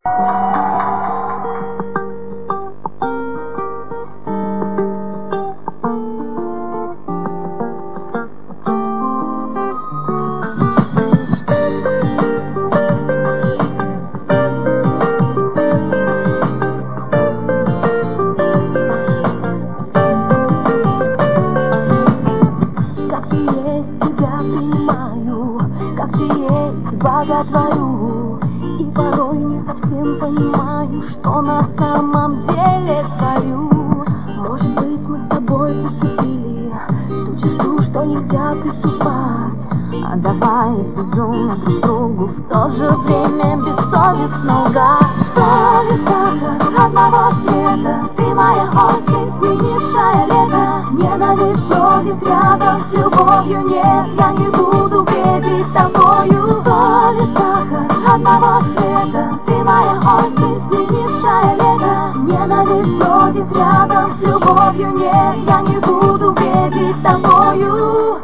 Как ты есть, боготворю. И порой не совсем понимаю, что на самом деле творю. Может быть, мы с тобой поступили ту черту, что нельзя приступать, отдаваясь безумно друг другу, в то же время бессовестно лгать. Соль и сахар одного цвета, ты моя осень, сменившая лето. Ненависть бродит рядом с любовью, нет, я не буду бредить тобою. Соль и сахар одного цвета, ты моя осень, сменившая лето. Ненависть бродит рядом с любовью, нет, я не буду бредить тобою.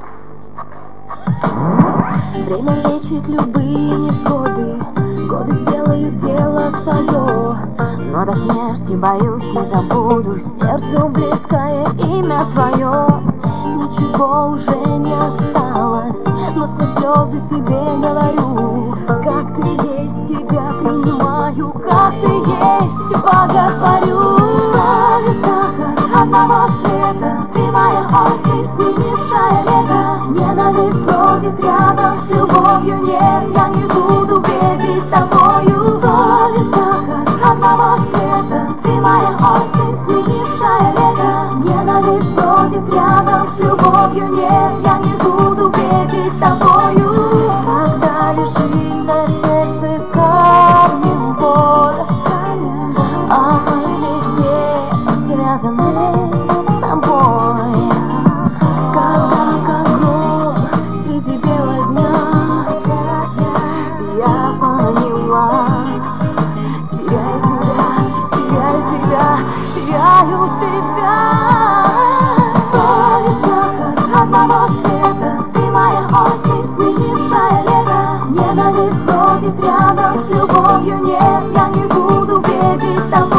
Время лечит любые невзгоды, годы сделают дело свое. Но до смерти, боюсь, не забуду сердцу близкое имя твое. Ничего уже не осталось, но сквозь слезы себе говорю: как ты есть, тебя принимаю, как ты есть, боготворю. Соль и сахар одного цвета, ты моя осень, сменившая лето. Ненависть бродит рядом с любовью, нет, я не буду бредить тобою. Соль и сахар одного цвета, ты моя осень, сменившая лето. Ненависть бродит рядом с любовью, нет, я не буду бредить тобою. Когда лежит на сердце камнем боль, а мысли все связаны с тобой. Когда как гром среди бела дня я поняла: теряю тебя, теряю тебя. Соль и сахар одного цвета, ты моя осень, сменившая лето. Ненависть бродит рядом с любовью, нет, я не буду бредить тобой.